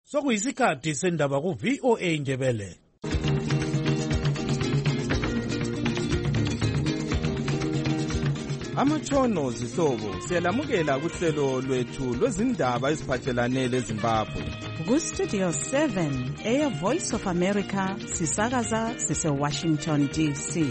Sokuyisikhathi sendaba ku VOA Ndebele. Amatshono zihlobo siyalamukela kuhlelo lwethu lwezindaba eziphathelane leZimbabwe. Ku-Studio 7 Air Voice of America sisakaza sise-Washington DC.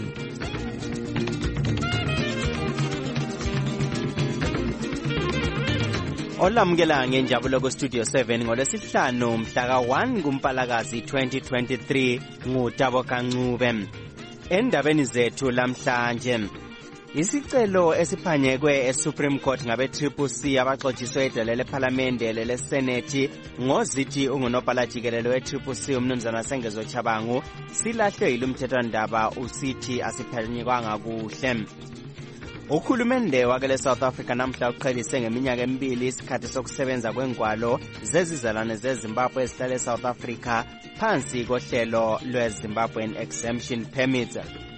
Olamukela ngenjabulo ku-Studio 7 ngolwesihlanu mhla ka-1 kuMpalakazi 2023 nguTabo Kancube. Endabeni zethu lamhlanje, isicelo esiphanyekwe eSupreme Court ngabe-CCC abaxotshiswe edale lephalamende lelesenethi ngozithi ungunobhala jikelele we-CCC umnumzana Sengezo Chabangu silahlwe yilumthethwandaba usithi asiphanyekwanga kuhle. Uhulumende wakele South Africa namhla uqhelise ngeminyaka emibili isikhathi sokusebenza kwengwalo zezizalwane zeZimbabwe ezihlala eSouth Africa phansi kohlelo lwe-Zimbabwean Exemption Permit.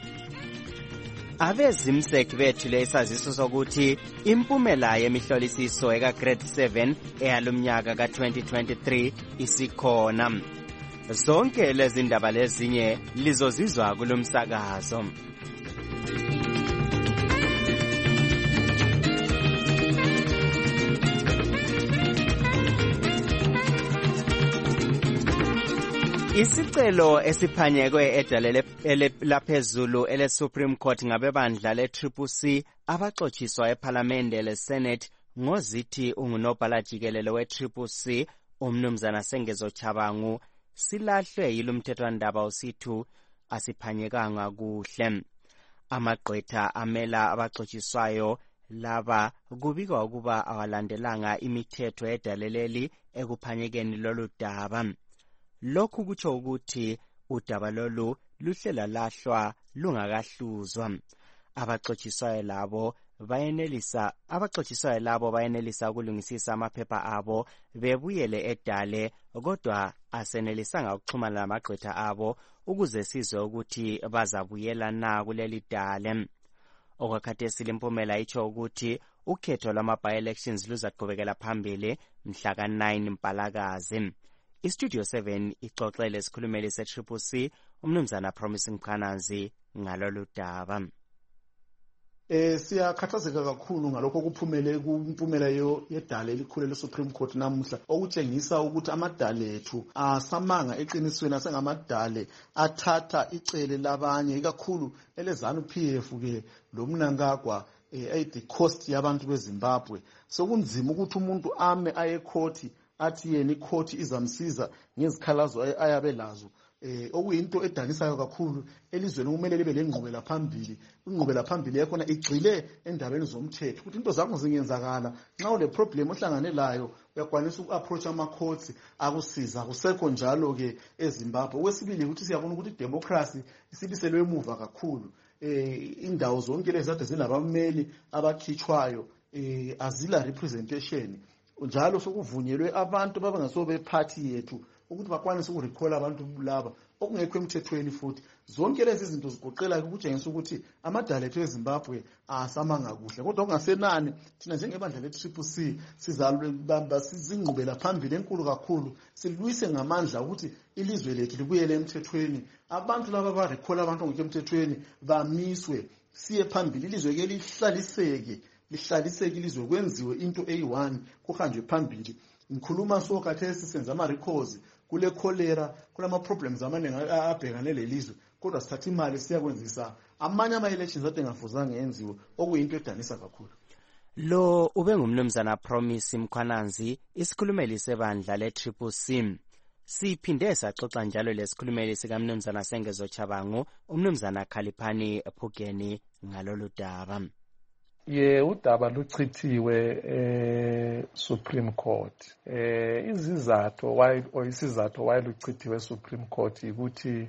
Abezimsek bethule isaziso sokuthi impumela yemihlolisiso eka-Grade 7 eyalumnyaka ka-2023 isikhona. Zonke lezi ndaba lezinye lizozizwa kulomsakazo. Isicelo esiphanyekwe edale laphezulu ele-Supreme Court ngabebandla le-CCC abaxotshiswa ephalamende le-Senate ngozithi ungunobhala jikelele we-CCC umnumzana Sengezo Chabangu silahlwe yilumthethwandaba usithu asiphanyekanga kuhle. Amagqwetha amela abaxotshiswayo laba kubikwa ukuba awalandelanga imithetho edaleleli ekuphanyekeni lolu daba. Lokhu kutsho ukuthi udaba lolu luhlela lahlwa lungakahluzwa. Abaxotshiswayo labo bayenelisa ukulungisisa amaphepha abo bebuyele edale, kodwa asenelisanga ukuxhumana lamagqwetha abo ukuze sizwe ukuthi bazabuyela na kuleli dale. Okwakhathesi impumela itsho ukuthi ukhetho lwama-by-elections luzaqhubekela phambili mhla ka-9 Mpalakazi. iStudio 7 ixoxele isikhulumeli se-CCC umnumzana Promising Mkhanazi ngalolu daba. Siyakhathazeka kakhulu ngalokho kuphumele kumpumela yedale elikhulu le-Supreme Court namuhla, okutshengisa ukuthi amadale ethu asamanga eqinisweni asengamadale athatha icele labanye, ikakhulu eleZANU-PF ke loMnangagwa the cost yabantu beZimbabwe. Sokunzima ukuthi umuntu ame aye ecourt athi yena icourt izamsiza ngezikhalazo ayabe lazo. Okuyinto edanisayo kakhulu elizweni kumele libe lengqubela phambili. Ingqubela phambili yakhona igxile endabeni zomthetho ukuthi into zakho zingenzakala. Nxa ule problem ohlangane layo uyakwanisa uku-approach ama-courts akusiza. Akusekho njalo ke eZimbabwe. Okwesibili ukuthi siyabona ukuthi idemocracy isibiselwe emuva kakhulu. Indawo zonke lezi kade zinabameli abakhitshwayo azila representation. Njalo sokuvunyelwe abantu babangasobe party yethu ukuthi bakwanise ukurecall abantu laba okungekho emthethweni. Futhi zonke lezi zinto zigoqela ukutshengisa ukuthi amadala ethu eZimbabwe asamanga kuhle, kodwa kungasenani thina njengebandla le-CCC sizabamba sizingqubela phambili enkulu kakhulu, silwise ngamandla ukuthi ilizwe lethu libuyele emthethweni. Abantu laba barecall abantu ongekho emthethweni bamiswe, siye phambili, ilizwe ke lihlaliseke ilizwe, kwenziwe into eyi-1 kuhanjwe phambili. Ngikhuluma khathesi senza ama-recalls kule cholera, kulama-problems amaningi abhekane lelizwe, kodwa sithatha imali siyakwenzisa amanye ama-elections ade ngafuzanga enziwe, okuyinto edanisa kakhulu. Lo ube ngumnumzana Promise Mkhwananzi, isikhulumeli sebandla le-CCC. Siphinde saxoxa njalo lesikhulumeli sikamnumzana Sengezo Chabangu, umnumzana Khaliphani Phugeni ngalolu daba. Udaba luchithiwe Supreme Court. Isizathu why luchithiwe Supreme Court ukuthi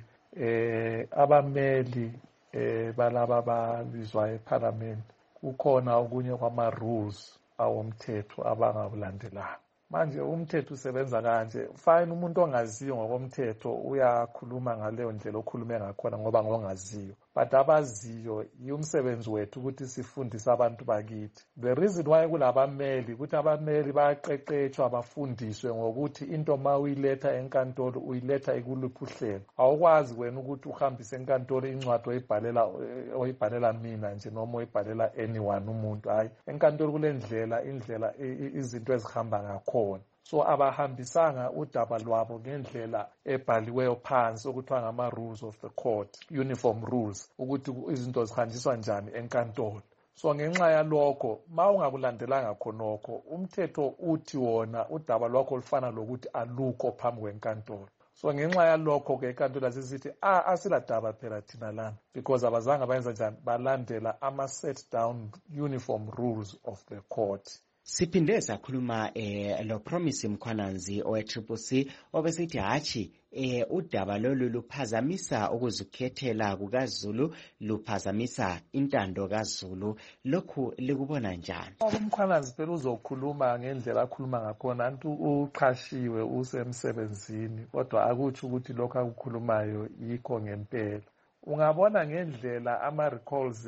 abameli balaba babizwa eParliament kukhona okunye kwama rules awomthetho abangabulandelanga. manje umthetho usebenza kanje. Fine, umuntu ongaziyo ngokomthetho uyakhuluma ngaleyo ndlela okhulume ngakhona ngoba ngongaziyo, but abaziyo umsebenzi wethu ukuthi sifundise abantu bakithi. The reason why kulabameli ukuthi abameli bayaqeqetshwa bafundiswe ngokuthi into ma uyiletha enkantolo uyiletha ikuluphi uhlelo. Awukwazi wena ukuthi uhambise enkantolo incwadi oyibhalela mina nje noma oyibhalela anyone umuntu. Hayi, enkantolo kule ndlela izinto ezihamba ngakhona. So abahambisanga udaba lwabo ngendlela ebhaliweyo phansi okuthiwa ngama-rules of the court, uniform rules, ukuthi izinto zihanjiswa njani enkantolo. So ngenxa yalokho ma ungakulandelanga khonokho umthetho uthi wona udaba lwakho lufana lokuthi alukho phambi kwenkantolo. So ngenxa yalokho ke inkantolo asisithi asiladaba phela thina lana, because abazange bayenza njani, balandela ama-set down uniform rules of the court. Siphinde sakhuluma lo Promise Mkhwananzi owe-CCC obesithi hachi udaba lolu luphazamisa ukuzikhethela kukaZulu, luphazamisa intando kaZulu. Lokhu likubona njani? Umkhwananzi phela uzokhuluma ngendlela akhuluma ngakhona, antu uqhashiwe usemsebenzini, kodwa akutsho ukuthi lokho akukhulumayo yikho ngempela. Ungabona ngendlela ama-recalls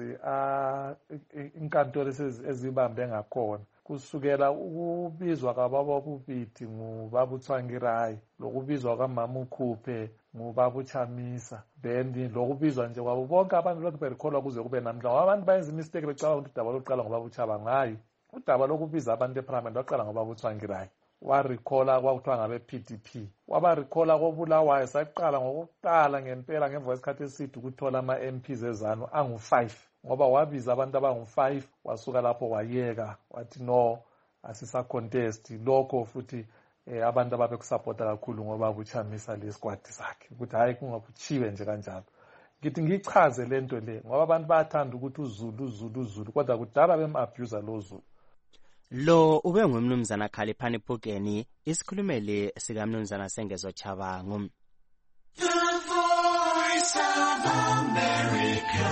inkantolo ezibambe ngakhona, kusukela ukubizwa kwababa Kubiti ngubaba uTsvangirai, lokubizwa kwamama uKhuphe ngubaba uChamisa, then lokubizwa nje kwabo bonke abantu lokhu berikholwa kuze kube namhla. Abantu bayenza imistake becabanga ukuthi udaba lokuqala ngobaba uChabanga. Hayi, udaba lokubiza abantu eParliament waqala ngobaba uTsvangirai. Warikhola kwakuthiwa ngabe-PDP, wabarikhola koBulawayo saqala ngokuqala ngempela ngemva kwesikhathi eside ukuthola ama-MPs ezanu angu-5, ngoba wabiza abantu abangu-5 wasuka lapho wayeka wathi no asisa-contest. Lokho futhi abantu ababekusapota kakhulu ngoba buChamisa lesikwadi sakhe ukuthi hayi kungakuchiwe nje kanjalo. Ngithi ngichaze lento le ngoba abantu bayathanda ukuthi uZulu kodwa kudala bem-abuser lo Zulu. Lo ube ngumnumzana Khaliphani Phukeni, isikhulumeli sikamnumzana Sengezo Chabangu. The Voice of America,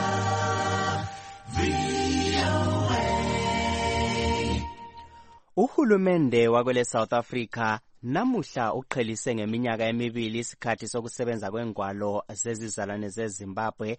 VOA. Uhulumende wakwele South Africa namuhla uqhelise ngeminyaka emibili isikhathi sokusebenza kwengwalo zezizalwane zeZimbabwe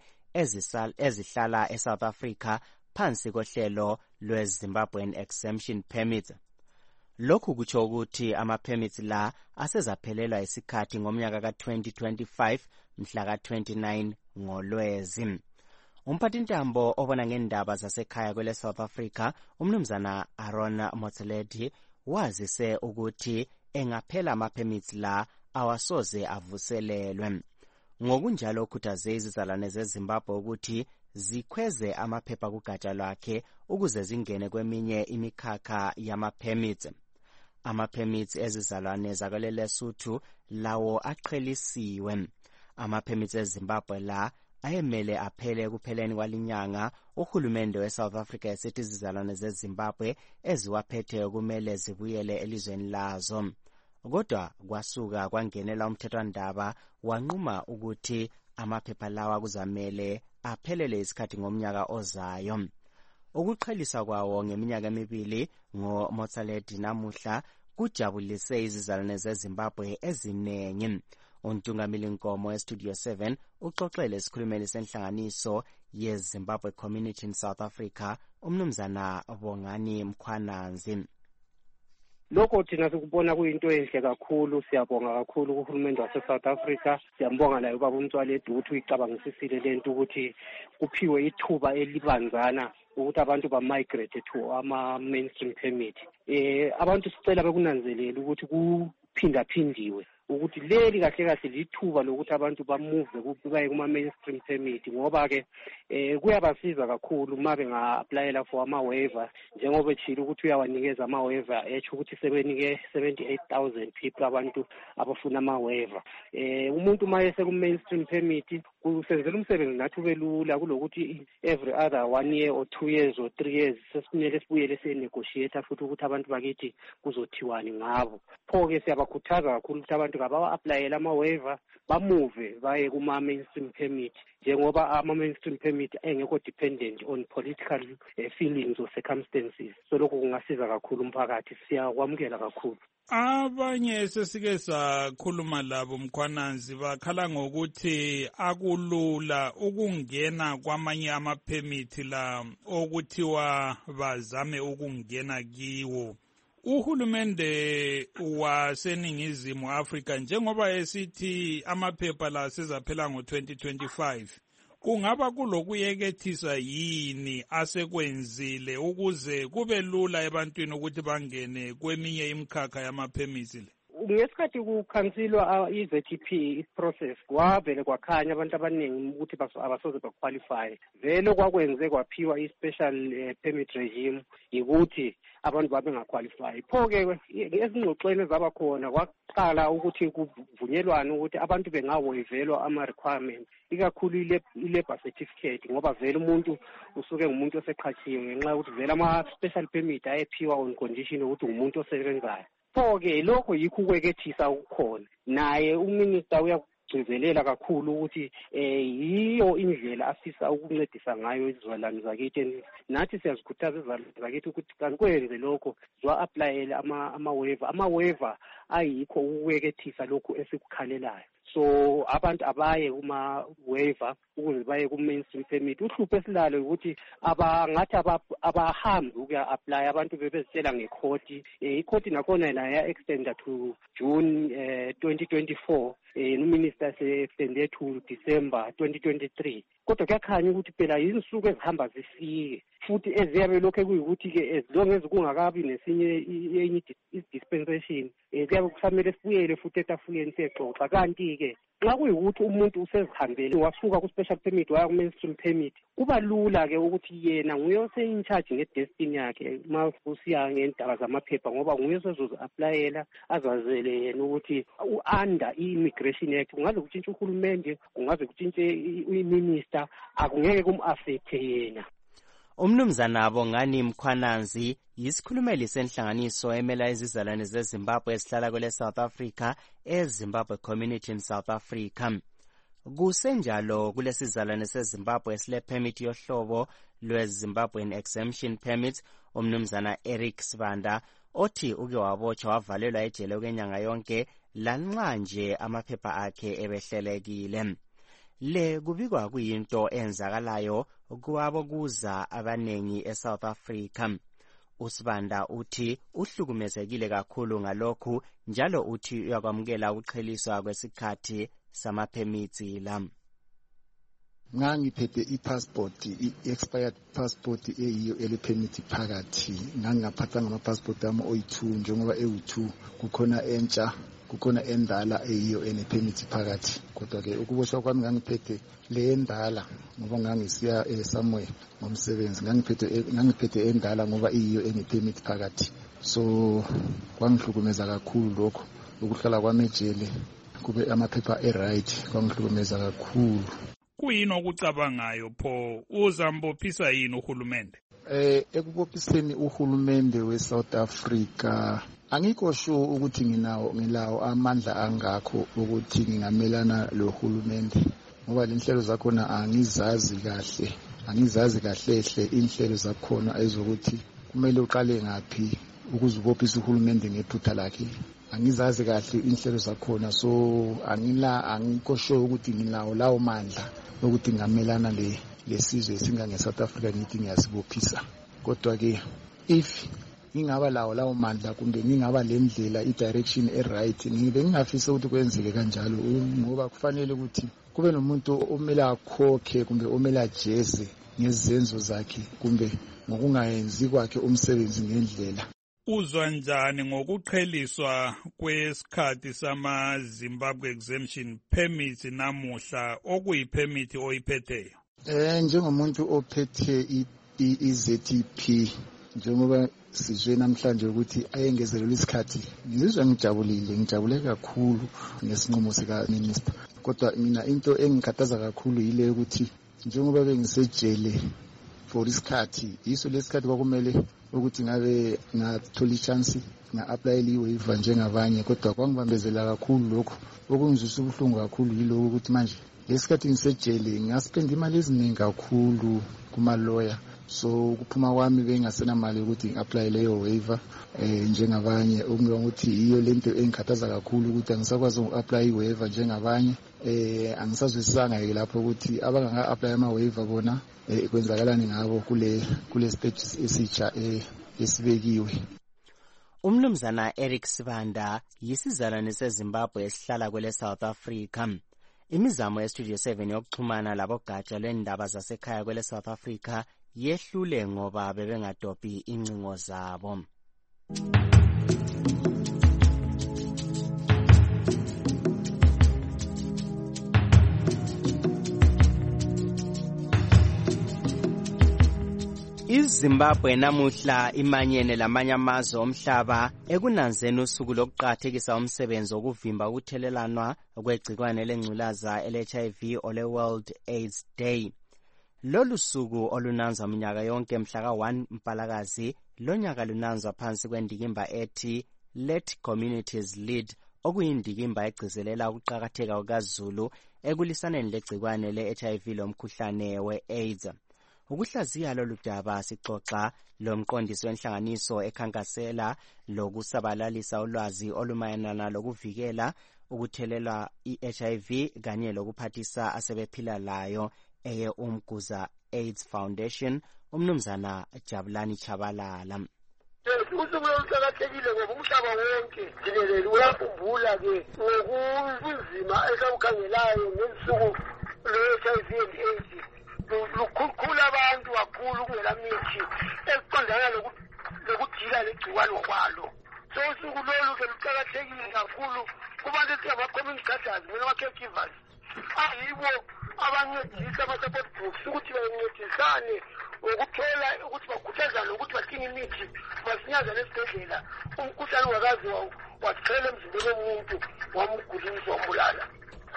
ezihlala eSouth Africa phansi kohlelo lweZimbabwean Exemption Permit. Lokhu kutsho ukuthi ama-permits la asezaphelelwa isikhathi ngomnyaka ka-2025 mhla ka-29 ngoLwezi. Umphathintambo obona ngendaba zasekhaya kwele South Africa, umnumzana Aaron Motsoaledi, wazise ukuthi engaphela ama-permits la awasoze avuselelwe. Ngokunjalo ukhuthaze izizalwane zeZimbabwe ukuthi zikhweze amaphepha kugatsha lwakhe ukuze zingene kweminye imikhakha yama-permits. Ama-permits ezizalwane zakwele Lesotho lawo aqhelisiwe. Ama-permits eZimbabwe la ayemele aphele kupheleni kwalinyanga. Uhulumende weSouth Africa esithi izizalwane zeZimbabwe eziwaphetheyo kumele zibuyele elizweni lazo. Kodwa kwasuka kwangenela umthethwandaba wanquma ukuthi amaphepha lawa kuzamele aphelele isikhathi ngomnyaka ozayo. Ukuqhelisa kwawo ngeminyaka emibili ngoMotsoaledi namuhla kujabulise izizalwane zeZimbabwe ezinengi. Untungamili Nkomo eStudio 7 uxoxele isikhulumeli senhlanganiso yeZimbabwe Community in South Africa, umnumzana Bongani Mkhwananzi. Lokho thina sikubona kuyinto enhle kakhulu. Siyabonga kakhulu kuhulumende wase-South Africa. Siyambonga layo ubaba uMotsoaledi ukuthi uyicabangisisile lento ukuthi kuphiwe ithuba elibanzana ukuthi abantu ba-migrate to ama-mainstream permit. Abantu sicela bekunanzelela ukuthi kuphindaphindiwe ukuthi leli kahle kahle lithuba lokuthi abantu bamove baye kuma-mainstream permit, ngoba-ke kuyabasiza kakhulu uma benga-aplayela for ama-waiver, njengoba etshile ukuthi uyawanikeza ama-waiver, etsho ukuthi sebenike 78,000 people abantu abafuna ama-waiver. Umuntu uma yese ku-mainstream permit kusenzela umsebenzi nathi ube lula kulokuthi every other 1 year or 2 years or 3 years sesimele sibuyele sinegotiate futhi ukuthi abantu bakithi kuzothiwani ngabo. Pho-ke siyabakhuthaza kakhulu ukuthi abantu abantu kabawa-aplayele ama-waiver bamuve baye kuma-mainstream permit njengoba ama-mainstream permit engekho dependent on political feelings or circumstances. So lokho kungasiza kakhulu umphakathi, siyakwamukela kakhulu. Abanye sesike sakhuluma labo Mkhwananzi bakhala ngokuthi akulula ukungena kwamanye amaphemithi la okuthiwa bazame ukungena kiwo. Uhulumende waseNingizimu Afrika njengoba esithi amaphepha la sezaphela ngo-2025 kungaba kulokuyekethisa yini asekwenzile ukuze kube lula ebantwini ukuthi bangene kweminye imikhakha yamaphemithi le? Ngesikhathi kukhansilwa i-ZTP process kwavele kwakhanya abantu abaningi ukuthi abasoze baqualify. Vele kwakwenze kwaphiwa i-special permit regime yikuthi abantu babe ngaqualify. Pho-ke ezingxoxweni ezaba khona kwaqala ukuthi kuvunyelwane ukuthi abantu bengawayivelwa ama-requirements, ikakhulu i-labour certificate, ngoba vele umuntu usuke ngumuntu oseqhatshiwe ngenxa yokuthi vele ama-special permit ayephiwa on condition yokuthi ngumuntu osebenzayo. Pho-ke lokho yikho ukwekethisa ukukhona. Naye uminister uyakugcizelela kakhulu ukuthi yiyo indlela afisa ukuncedisa ngayo izizalwane zakithi. Nathi siyazikhuthaza izizalwane zakithi ukuthi kwenze lokho, ziwa-aplayele ama-waiver. Ama-waiver ayikho ukwekethisa lokhu esikukhalelayo. So abantu abaye kuma-waiver ukuze baye ku-mainstream permit. Uhlupho esilalo ukuthi ngathi abahambi ukuya-apply, abantu bebezitshela ngekhoti. Ikhoti nakhona ya-extenda to June 2024. Uminister se-extende to December 2023. Kodwa kuyakhanya ukuthi phela yinsuku ezihamba zifike, futhi eziyabe lokho kuyikuthi-ke as long as kungakabi nesinye enye dispensation kuyabe kufanele sibuyele futhi etafuleni siyexoxa. Kanti-ke nxa kuyikuthi umuntu usezihambele wasuka ku-special permit waya ku-mainstream permit, kuba lula-ke ukuthi yena nguye ose-in-charge ngedestiny yakhe uma kusiya ngendaba zamaphepha, ngoba nguye osezozi-aplayela azazele yena ukuthi u-under i-Immigration Act. Kungaze kutshintshe uhulumende, kungaze kutshintshe i-minister, akungeke kum-affecte yena. Umnumzana Bongani Mkhwananzi yisikhulumeli senhlanganiso emela izizalwane zeZimbabwe esihlala kwele South Africa eZimbabwe Community in South Africa. Kusenjalo kulesizalwane seZimbabwe esile permit yohlobo lwe-Zimbabwean Exemption Permit, umnumzana Eric Sibanda othi uke wabotshwa wavalelwa ejele okwenyanga yonke lanxa nje amaphepha akhe ebehlelekile. Le kubikwa kuyinto enzakalayo kuwabo kuza abanengi eSouth Africa. Usibanda uthi uhlukumezekile kakhulu ngalokhu, njalo uthi uyakwamukela ukuqheliswa kwesikhathi samaphemithi la. Ngangiphethe i-passport, i-expired passport eyiyo ele-permit phakathi. Ngangingaphathanga ama-passport ami oyi-2 njengoba ewu-2, kukhona entsha, kukhona endala eyiyo ene-permit phakathi. Kodwa-ke ukuboshwa kwami ngangiphethe le endala ngoba ngangisiya somewhere ngomsebenzi. Ngangiphethe endala ngoba iyiyo ene-permit phakathi. So kwangihlukumeza kakhulu lokho, ukuhlala kwami ejele kube amaphepha e-right, kwangihlukumeza kakhulu. Kuyini okucabangayo pho uzambophisa yini uhulumende? Ekubophiseni uhulumende we-South Africa angikho sure ukuthi ngilawo amandla angakho ukuthi ngingamelana lo hulumende, ngoba inhlelo zakhona angizazi kahle inhlelo zakhona ezokuthi kumele uqale ngaphi ukuze ubophise uhulumende ngephutha lakhe. Angizazi kahle inhlelo zakhona, so angikho sure ukuthi ngilawo lawo mandla ukuthi ngamelana lesizwe esingange-South Africa ngithi ngiyasibophisa. Kodwa-ke if ngingaba lawo mandla kumbe ngingaba le ndlela i-direction e-right, ngibe ngingafisa ukuthi kwenzeke kanjalo, ngoba kufanele ukuthi kube nomuntu omele akhokhe kumbe omele ajeze ngezenzo zakhe kumbe ngokungayenzi kwakhe umsebenzi ngendlela. Uzwa njani ngokuqheliswa kwesikhathi sama-Zimbabwe Exemption Permits namuhla okuyi-permit oyiphetheyo? Njengomuntu ophethe i-ZTP, njengoba sizwe namhlanje ukuthi ayengezelelwe isikhathi, ngizizwa ngijabule kakhulu ngesinqumo sika-minister. Kodwa mina into engikhathaza kakhulu yile ukuthi njengoba bengisejele for isikhathi yiso lesikhathi kwakumele ukuthi ngabe ngathola ichance nga-applyela i-waiver njengabanye kodwa kwangibambezela kakhulu lokho okungizwisa ubuhlungu kakhulu yiloko ukuthi manje lesikhathi ngisejele ngaspenda imali eziningi kakhulu kuma-lawyer so kuphuma kwami bengasenamali ukuthi ngi-apply leyo waiver njengabanye okungibona ukuthi iyo lento engikhathaza kakhulu ukuthi angisakwazi uku-apply i-waiver njengabanye angisazwisisanga-ke lapho ukuthi abangaka-apply ama-waiver bona kwenzakalani ngabo kule stage esitsha esibekiwe. Umnumzana Eric Sibanda yisizalwane seZimbabwe esihlala kwele South Africa. Imizamo yeStudio 7 yokuxhumana labogatsha lwendaba zasekhaya kwele South Africa yehlule ngoba bebengadophi incingo zabo. iZimbabwe namuhla imanyene lamanye amazwe omhlaba ekunanzeni usuku lokuqakathekisa umsebenzi wokuvimba ukuthelelanwa kwegcikwane lengculaza le-HIV ole World AIDS Day. Lolu suku olunanzwa minyaka yonke mhla ka-1 Mpalakazi lonyaka lunanzwa phansi kwendikimba ethi Let Communities Lead, okuyindikimba egcizelela ukuqakatheka kukaZulu ekulisaneni legcikwane le-HIV lomkhuhlane we-AIDS. Ukuhlaziya lolu daba sixoxa lomqondisi wenhlanganiso ekhankasela lokusabalalisa ulwazi olumayelana lokuvikela ukuthelelwa i-HIV kanye lokuphathisa asebephila layo eye Umguza AIDS Foundation, umnumzana Jabulani Chabalala. Usuku oluqakathekile ngoba umhlaba wonke jikelele uyakhumbula-ke ngobunzima esawukhangelayo ngesuku lwe-HIV and AIDS. Lukhula abantu kakhulu kungela mithi ekuqondana lokujika legciwane ngokwalo. So usuku lolu ke luqakathekile kakhulu kubantu esingama-community guardians mina ama-caregivers ayibo abancedisa ama-support groups ukuthi bancedisane ngokuthola ukuthi bakhuthazane ukuthi badinga imithi masinyazane esibhedlela umkhuhlane wakazi wasiqhela emzimbeni womuntu wamgulisa wambulala.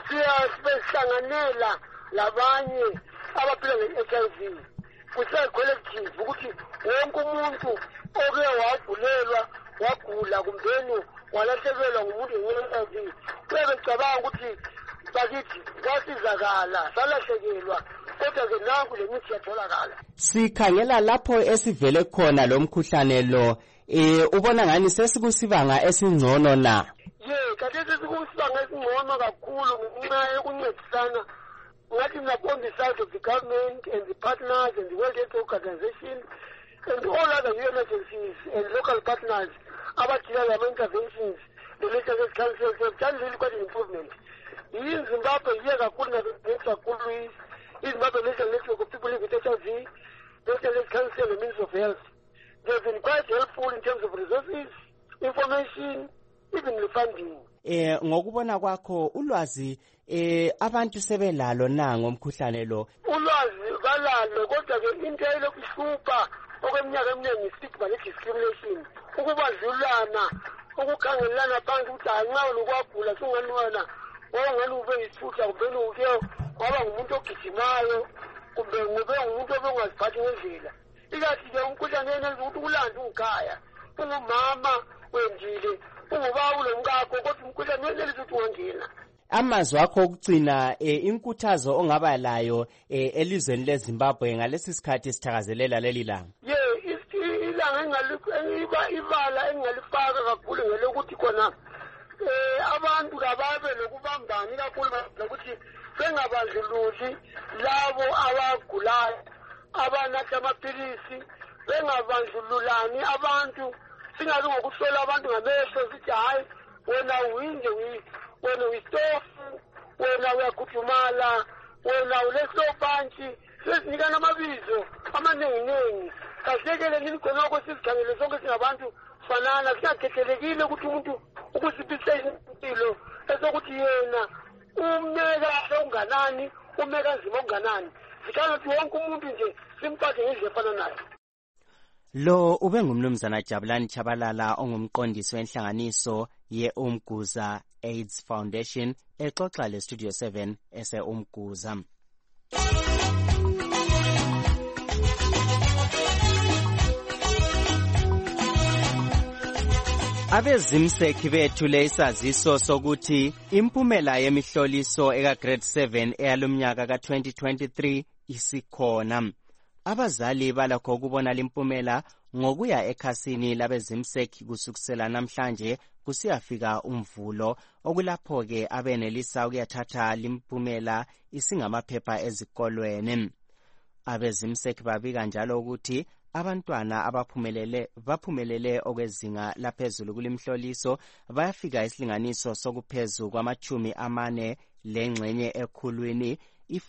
Siyahlanganela labanye abaphila nge-HIV kuse-collective ukuthi wonke umuntu oke wagulelwa wagula kumbeni walahlekelwa ngumuntu nge-HIV uyabecabanga ukuthi bakithi kwasizakala salahlekelwa kodwa-ke nanku le mithi yatholakala. Sikhangela lapho esivele khona lo mkhuhlane lo ubona ngani sesikusibanga esingcono na? Kade sesikusibanga esingcono kakhulu ngenxa yokuncedisana ngathi on the side of the government and the partners and the World Health Organization and all other UN agencies and local partners abadila lama-interventions, the National Health Council have done really quite an improvement. In Zimbabwe, kakhulu kakhulu iZimbabwe National Network of People Living with HIV, National Health Council and the Ministry of Health. They have been quite helpful in terms of resources, information, even the funding. Ngokubona kwakho ulwazi abantu sebelalo na ngomkhuhlane lo? Ulwazi balalo kodwa-ke into elokuhlupha okweminyaka eminingi istigma ne-discrimination, ukubadlulana, ukukhangelelana phansi ukuthi nxa lokwagula sunganiwana wawungani ube yisifutha kumbeni uke waba ngumuntu ogijimayo kumbe ube ngumuntu obengaziphathi ngendlela. Ikathi-ke umkhuhlane yenza ukuthi ulanda ungikhaya ungumama wendile ungubaba ulomkakho kodwa umkhuhlane yenza ukuthi ungangena. Amazwi akho okugcina inkuthazo ongaba layo elizweni leZimbabwe ngalesi sikhathi sithakazelela leli langa. Ilanga ibala engalifaka kakhulu ngelokuthi khona abantu kababe lokubambana ikakhulu nokuthi bengabandlululi labo abagulayo abanatha amapilisi, bengabandlululani abantu, singabi ngokuhlola abantu ngamehlo sithi hayi wena uyinje wena uyitofu, wena uyakhudumala, wena ulesobantshi, sesinikana amabizo amaningi. Kahlekele nini khonoko sizikhangele sonke singabantu fanana, singakhethelekile ukuthi umuntu ukusiphisela impilo esokuthi yena umeka unganani, umeka nzima unganani. Sikhangela ukuthi wonke umuntu nje simphathe ngendlela efana nayo. Lo ube ngumnumzana Jabulani Chabalala ongumqondisi wenhlanganiso ye-Umguza AIDS Foundation exoxa leStudio 7 ese-Umguza. Abezimseki bethule isaziso sokuthi impumela yemihloliso eka-grade 7 eyalumnyaka ka-2023 isikhona. Abazali balakho ukubona limpumela ngokuya ekhasini labezimseki kusukisela namhlanje kusiyafika uMvulo, okulapho-ke abenelisa ukuyathatha limpumela isingamaphepha ezikolweni. Abezimseki babika njalo ukuthi abantwana baphumelele okwezinga laphezulu kulimhloliso bayafika isilinganiso sokuphezu kwama-40 lengxenye ekhulwini,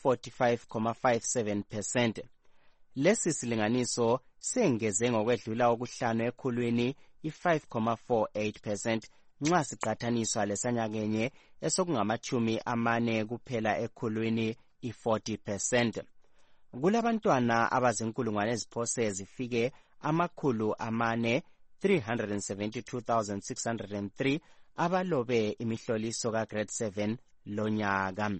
i-45.57%. Lesi silinganiso sengeze ngokwedlula okuhlanu ekhulwini, i-5.48%, nxa siqathaniswa lesanyakenye esokungama-40 kuphela ekhulwini, i-40%. Kulabantwana abazinkulungwane eziphose zifike 4,372,603 abalobe imihloliso ka-grade 7 lonyaka.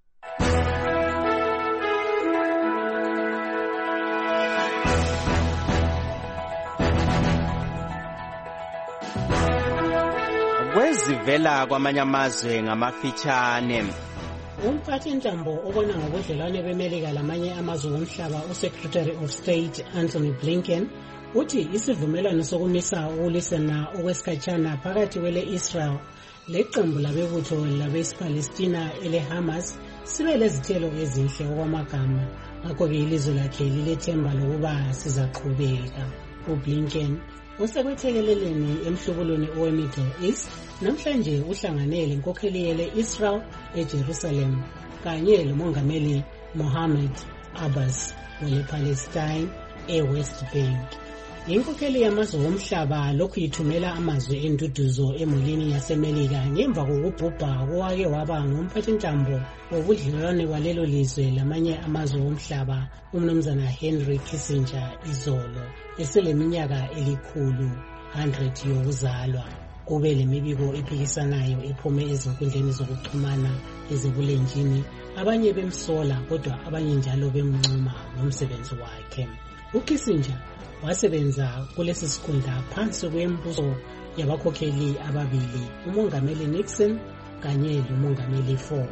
Kwezivela kwamanye amazwe ngamafitshane. Umphathintambo obona ngobudlelwane beMelika lamanye amazwe omhlaba, uSecretary of State Anthony Blinken, uthi isivumelwano sokumisa ukulwisana okwesikhatshana phakathi kwele-Israel leqembu labebutho labesi-Palestina ele-Hamas sibe lezithelo ezinhle okwamagama. Ngakho-ke ilizwe lakhe lilethemba lokuba sizaqhubeka. UBlinken usekwethekeleleni emhlubulweni owe-Middle East namhlanje uhlangane lenkokheli yele-Israel eJerusalem kanye lomongameli Mohammed Abbas wele-Palestine e-West Bank. Inkokheli yamazwe omhlaba lokhu ithumela amazwi enduduzo emulini yaseMelika ngemva kokubhubha kowake waba ngumphathintambo wobudlelwane kwalelo lizwe lamanye amazwe omhlaba, umnumzana Henry Kissinger izolo eseleminyaka elikhulu 100 yokuzalwa. Kube lemibiko ephikisanayo ephume ezinkundleni zokuxhumana ezebulenjini, abanye bemsola kodwa abanye njalo bemncoma ngomsebenzi wakhe. UKissinger wasebenza kulesi sikhundla phansi kwembuso yabakhokheli ababili, umongameli Nixon kanye lomongameli Ford.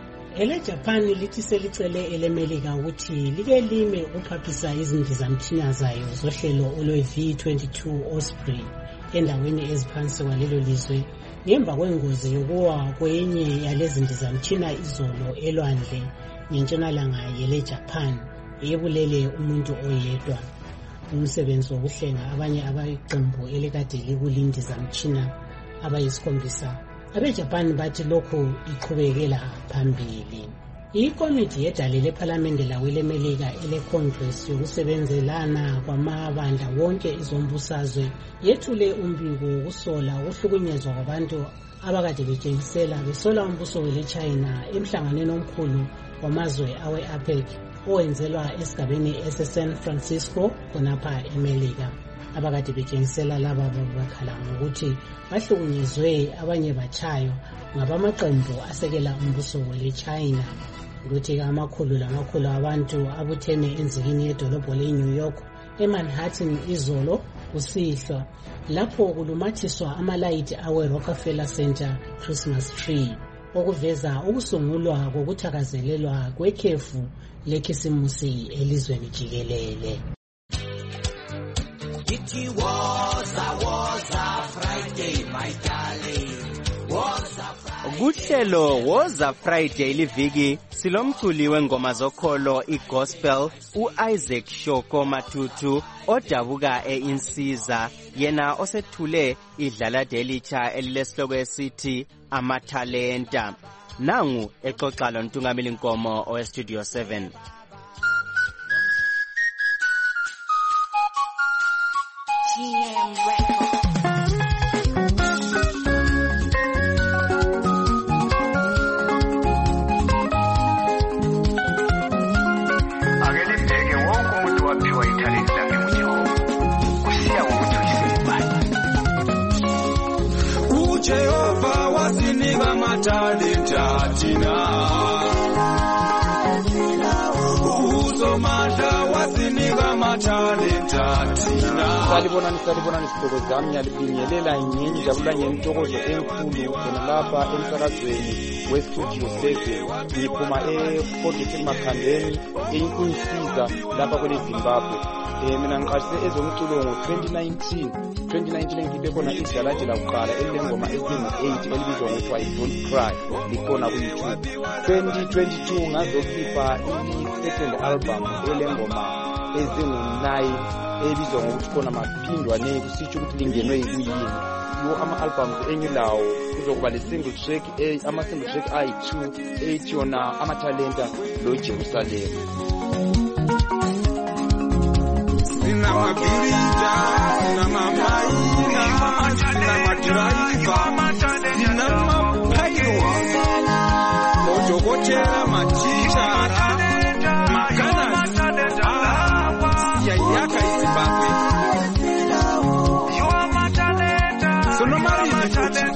EleJapan lithi selicele eleMelika ukuthi like lime ukuphaphisa izindizamthina zayo zohlelo olwe-V-22 Osprey endaweni eziphansi kwalelo lizwe ngemva kwengozi yokuwa kwenye yalezindizamthina izolo elwandle ngentshonalanga yeleJapan ebulele umuntu oyedwa. Umsebenzi wokuhlenga abanye abeqembu elikade likulindizamthina abayisikhombisa, abeJapan bathi lokhu iqhubekela phambili. Ikomiti yedale lephalamende laweleMelika ele-Congress yokusebenzelana kwamabandla wonke izombusazwe yethule umbiko wokusola ukuhlukunyezwa kwabantu abakade betshengisela besola umbuso wele-China emhlanganweni omkhulu wamazwe awe-APEC owenzelwa esigabeni ese-San Francisco khonapha eMelika. Abakade betshengisela laba bakhala ngokuthi bahlukunyezwe abanye batshaywa ngabamaqembu asekela umbuso wele-China. Ukuthi amakhulu lamakhulu abantu abuthene enzikini yedolobho le-New York eManhattan izolo kusihlwa lapho kulumathiswa amalayithi awe-Rockefeller Center Christmas tree okuveza ukusungulwa kokuthakazelelwa kwekhefu lekhisimusi elizweni jikelele. It was a Friday, my darling. Kuhlelo Woza Friday liviki silomculi wengoma zokholo igospel uIsaac Shoko Matutu odabuka eInsiza, yena osethule idlala delitsha elilesihloko esithi Amathalenta. Nangu exoxa lontungameli Nkomo owestudio 7. Jehova wasinika matalenta tina, uzomanda wasinika matalenta tina. salibonani sihlobo zami, ngiyalibingelela ngenjabula ngentokozo enkulu khona lapha emsakazweni westudio 7. Ngiphuma eForget Makhandeni eyikunsiza lapha kwele Zimbabwe. Mina ngiqalise ezomculo ngo-2019 ngikhiphe khona idalaje lakuqala elilengoma ezingu-8 elibizwa ngokuthiwa i-Don't Cry, likhona ku-YouTube. 2022 ngazokhipha i-second album elengoma ezingu-9 ebizwa ngokuthi khona maphindwane, kusitsho ukuthi lingenwe yikuyini. Yiwo ama-albums engilawo, kuzokuba le-single track, ama-single track ayi-2 ethi yona Amathalenta loJerusalem. Sinamabhilida, sinamamaina, sinamadrayiva, sinamaphayiwa, modokotela, matichara, makanasi, siyayaka iZimbabwe. Sonomarini futhi.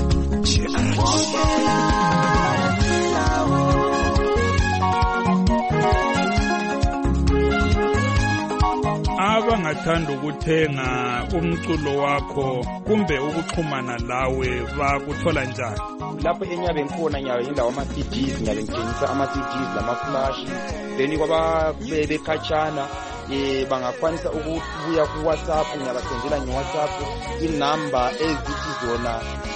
Abangathanda ukuthenga umculo wakho kumbe ukuxhumana lawe bakuthola njani? Lapho enyabe ngikhona nyawe indawo ama-CDs, nyabe ngithengisa ama-CDs lama-flash. Then kwababekhatshana bangakwanisa ukubuya ku-WhatsApp, ngiyabasendela nge-WhatsApp inamba ezithi zona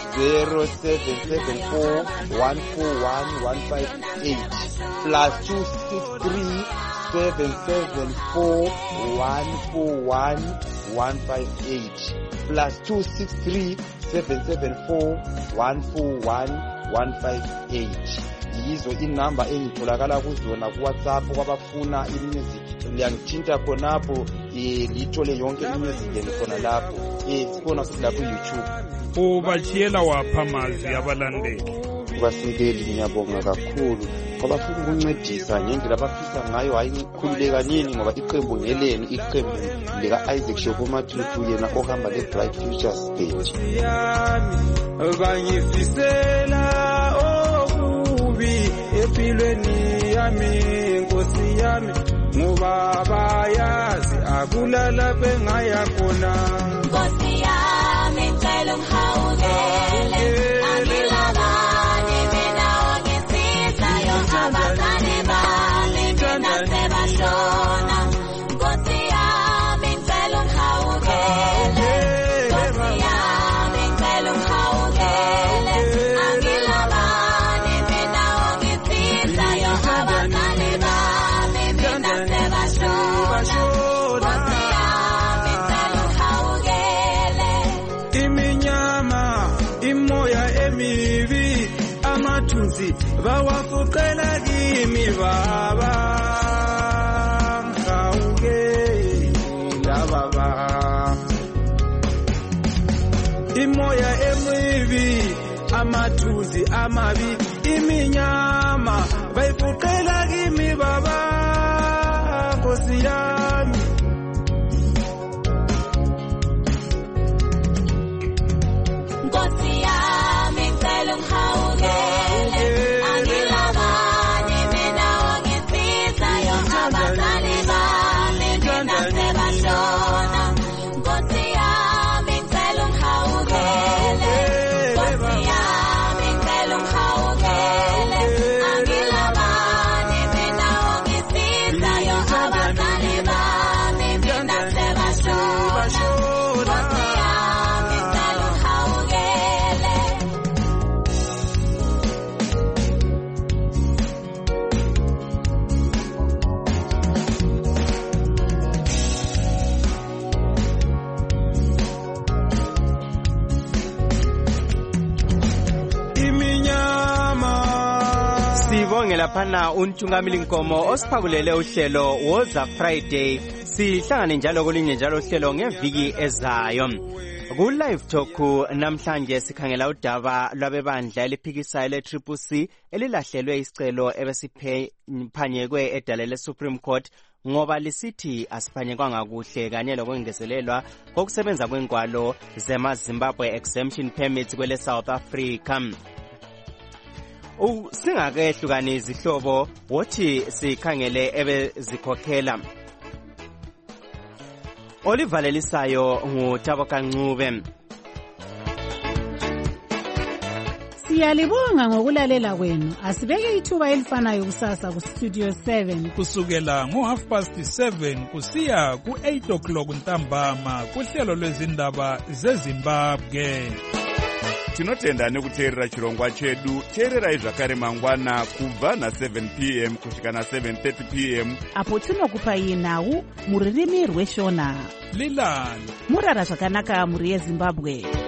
0774 141 158 plus 263 774 141 158 plus 263 774 141 158. Yizo inamba engitholakala kuzona ku-WhatsApp. Kwabafuna i-music liyangithinta khonapho, lithole yonke i-music khona lapho. Sikhona futhi lapho ku-YouTube. Ubachiyela wapha amazwi abalandeli? Kubasekeli ngiyabonga kakhulu ngoba futhi ukuncedisa ngendlela abafisa ngayo, hayi ngikhululeka nini ngoba iqembu ngeleni, iqembu lika-Isaac Shokomatutu yena ohamba le-Bright Futures Stage. Bangifisela okubi empilweni yami, Nkosi yami, ngoba bayazi akulala bengaya khona. Nkosi yami ngicela ungihawukele, angilabani mina ongisizayo, abazali bami mina sebashona. Nkosi yami ngicela ungihawukele, Nkosi yami ngicela ungihawukele, angilabani mina ongisizayo, abazali bami mina sebashona. Nkosi yami ngicela ungihawukele. Iminyama, imoya emibi, amathunzi bawafuqela kimi baba, ngihawukela baba. Imoya emibi, amathunzi amabi, iminyama bayifuqela kimi baba, Nkosi yami. Nkosi yami ngicela ungihawukele, angilabani mina ongisizayo, abazali bami mina sebashona. Nkosi yami ngicela ungihawukele, Nkosi yami ngicela ungihawukele, angilabani mina ongisizayo, abazali bami mina sebashona. Nkosi yami ngicela ungihawukele. Sibonge laphana uNtungamili Nkomo osiphakulele uhlelo Woza Friday. Sihlangane njalo kolinye njalo uhlelo ngeviki ezayo. Ku-Live Talk namhlanje sikhangela udaba lwabebandla eliphikisayo le-CCC elilahlelwe isicelo ebesiphanyekwe edale le-Supreme Court ngoba lisithi asiphanyekwanga kuhle kanye lokwengezelelwa kokusebenza kwengwalo zema-Zimbabwe Exemption Permits kwele South Africa. Singakehlukani izihlobo wothi sikhangele ebezikhokhela. olivalelisayo nguThabo Kancube. Siyalibonga ngokulalela kwenu. Asibeke ithuba elifanayo kusasa ku Studio 7 kusukela ngo7:30 kusiya ku8 ntambama kuhlelo lwezindaba zeZimbabwe. Tinotenda nekuteerera chirongwa chedu. Teererai zvakare mangwana kubva na7 p.m. kusvika na7:30 p.m. apo tinokupai nhau muririmi rweshona. Lilani murara zvakanaka muri yeZimbabwe.